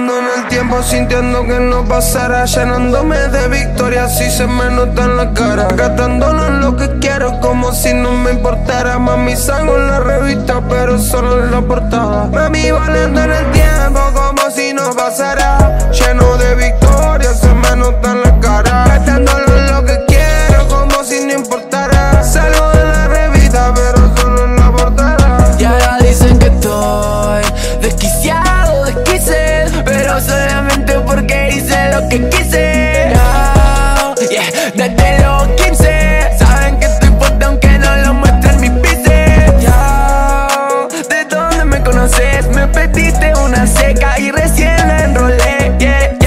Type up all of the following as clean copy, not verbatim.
Volando en el tiempo sintiendo que no pasará, llenándome de victorias y se me nota en la cara, gastándolo en lo que quiero como si no me importara. Mami, salgo en la revista pero solo en la portada. Mami, volando en el tiempo como si no pasara, lleno de victorias, se me nota en la cara, gastándolo en lo que quiero como si no importara. Salgo en la revista pero solo en la portada. Y ahora dicen que estoy desquiciado, desquise, pero solamente porque hice lo que quise. Oh, yeah. Desde los 15 saben que estoy fuerte aunque no lo muestren mis pises. Yo, ¿de dónde me conoces? Me pediste una seca y recién la enrolé. Yeah,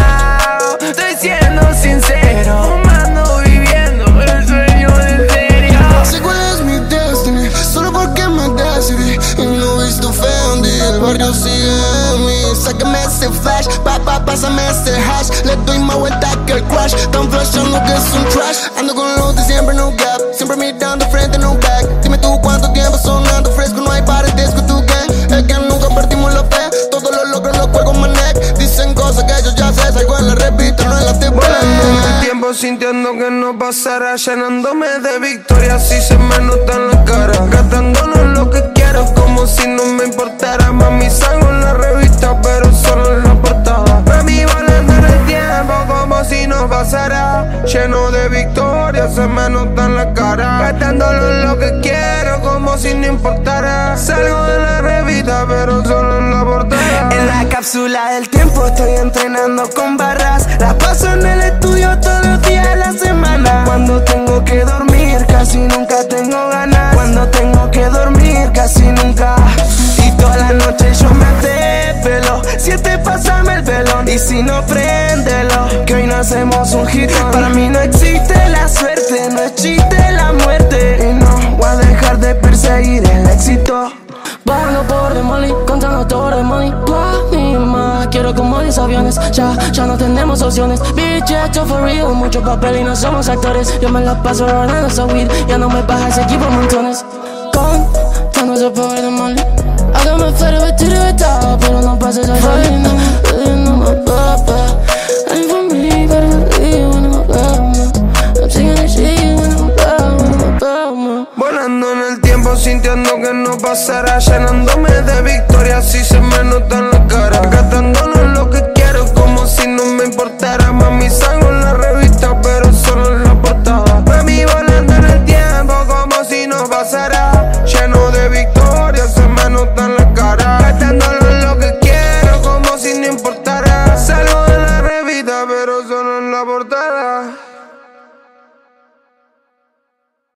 yo, estoy siendo sincero, ando viviendo el sueño de serio. Sé cuál es mi destiny, solo porque me decidí y no he visto Fendi. El barrio sigue en mí. Sácame ese flash, pásame ese hash. Le doy más vuelta que el crash. Tan flashando que es un trash. Ando con los de siempre, no gap. Siempre mirando frente, no back. Dime tú cuánto tiempo sonando fresco. No hay paredes con tu gang. Es que nunca perdimos la fe. Todos los logros los juego my neck. Dicen cosas que yo ya sé. Salgo en la revista, no en la TV. Volando en el tiempo sintiendo que no pasará, llenándome de victorias y se me nota en la cara, gastándolo en lo que quiero como si no me importara. Mami, salgo en la revista pero solo en la portada. Mami, volando en el tiempo como si no pasara, lleno de victorias, se me nota en la cara, gastándolo en lo que quiero como si no importara. Salgo de la revista pero solo en la portada. En la cápsula del tiempo estoy entrenando con barras. Las paso en el estudio todos los días de la semana. Cuando tengo que dormir casi nunca tengo ganas. Cuando tengo que dormir casi nunca. Y toda la noche yo me desvelo. Siete, pásame el velón. Y si no, préndelo, que hoy no hacemos un hit. Para mí no existe la suerte, no es chiste la muerte. Y no voy a dejar de perseguir el éxito. Bajando por de Molly, contando todo de money. Tú a mí más, quiero como 10 aviones. Ya no tenemos opciones. Bitch, esto for real, mucho papel y no somos actores. Yo me la paso rolando esa weed, ya no me baja ese equipo montones. Contando ese poder de Molly. Hágame fuera, vestir y vestir, pero no pases a reina. No me papa. I'm for me, but I'm leaving when I'm about. I'm singing this shit when I'm about. Volando en el tiempo sintiendo que no pasará, llenándome de victorias y se me nota en la cara, gastándolo en lo que quiero como si no me importara. Mami, salgo en la